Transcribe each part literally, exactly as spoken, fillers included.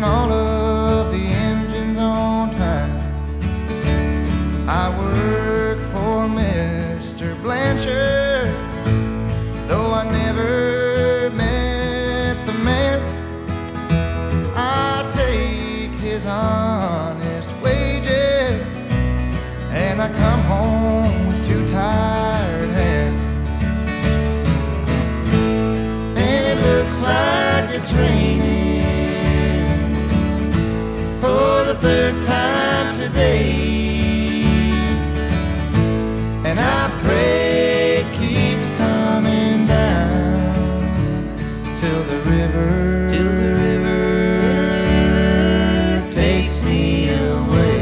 all of the engines on time. I work for Mister Blanchard, though I never met the man. I take his honest wages, and I come home with two tired hands. And it looks like it's raining for the third time today, and I pray it keeps coming down till the river, till the river takes me away.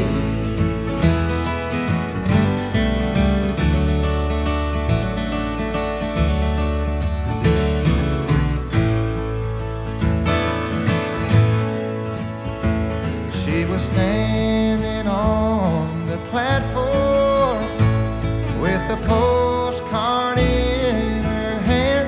She was standing on the platform with a postcard in her hand.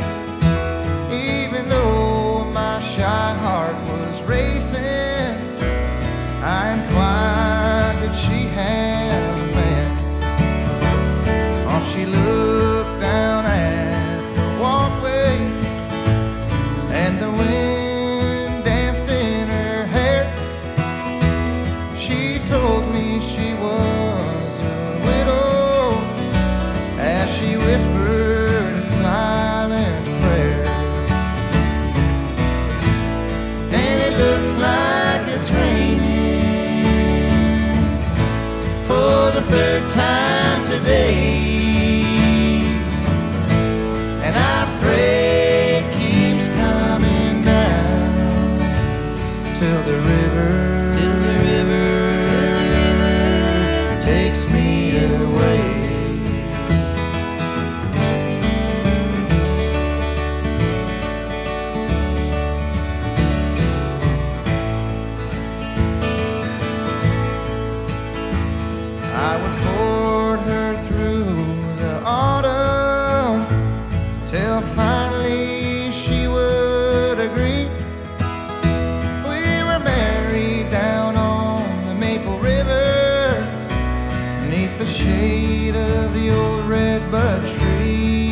Even though my shy heart was racing, I inquired, did she have a man? Oh, she looked down at the walkway, and the wind danced in her hair. She told me she was a widow as she whispered a silent prayer. And it looks like it's raining for the third time today, and I pray it keeps coming down till the river, till the river takes me away. I would court her through the autumn till finally she would agree. We were married down on the Maple River, beneath the shade of the old redbud tree.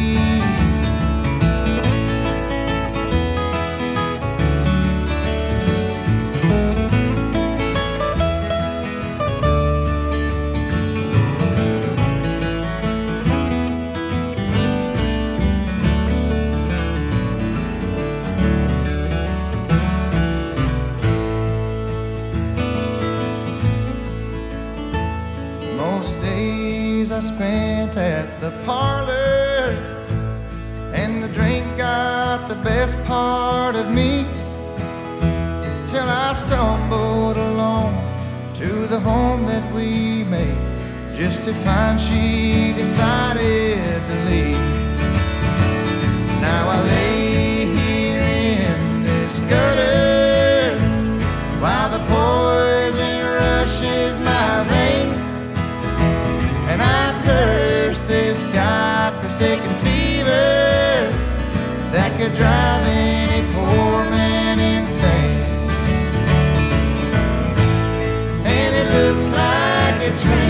Most days I spent at the parlor, and the drink got the best part of me, till I stumbled along to the home that we made, just to find she decided to leave. Now I lay here in this gutter while the poison rushes my veins, and I curse this God-forsaken fever that could drive any poor man insane. And it looks like it's raining